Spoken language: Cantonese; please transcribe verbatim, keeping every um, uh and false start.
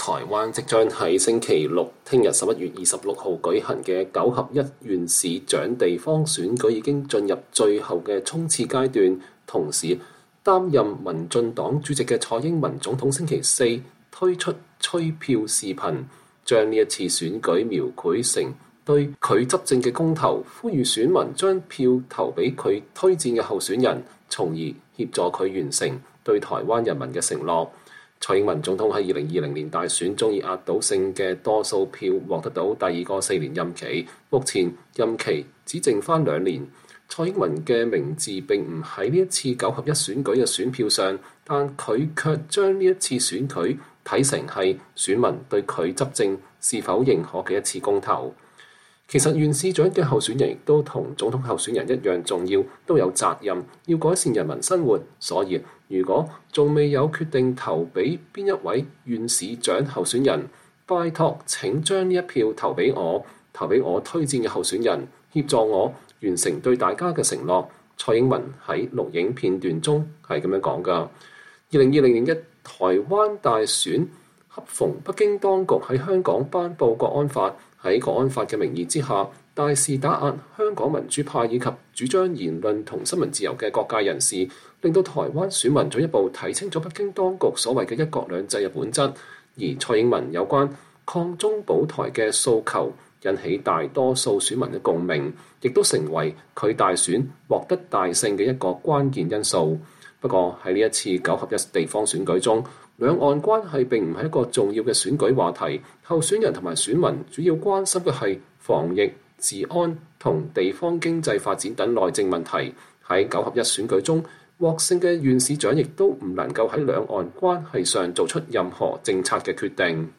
台灣即將喺星期六，聽日十一月二十六號舉行嘅九合一縣市長地方選舉已經進入最後嘅衝刺階段。同時，擔任民進黨主席嘅蔡英文總統星期四推出催票視頻，將呢一次選舉描繪成對佢執政嘅公投，呼籲選民將票投俾佢推薦嘅候選人，從而協助佢完成對台灣人民嘅承諾。蔡英文總統喺二零二零年大選中以壓倒性嘅多數票獲得到第二個四年任期，目前任期只剩返兩年。蔡英文嘅名字並唔喺呢一次九合一選舉嘅選票上，但佢卻將呢一次選舉睇成係選民對佢執政是否認可嘅一次公投。其實縣市長嘅候選人亦都同總統候選人一樣重要，都有責任要改善人民生活。所以如果仲未有決定投俾邊一位縣市長候選人，拜託請將呢一票投俾我，投俾我推薦嘅候選人，協助我完成對大家嘅承諾。蔡英文喺錄影片段中係咁樣講㗎。二零二零年嘅台灣大選，恰逢北京當局喺香港頒布國安法，喺國安法嘅名義之下，大肆打壓香港民主派以及主張言論同新聞自由嘅各界人士，令到台灣選民進一步睇清楚北京當局所謂嘅一國兩制嘅本質。而蔡英文有關抗中保台嘅訴求，引起大多數選民嘅共鳴，亦都成為佢大選獲得大勝嘅一個關鍵因素。不過喺呢一次九合一地方選舉中，兩岸關係並唔係一個重要嘅選舉話題，候選人同埋選民主要關心嘅係防疫、治安同地方經濟發展等內政問題。喺九合一選舉中獲勝嘅縣市長亦都唔能夠喺兩岸關係上做出任何政策嘅決定。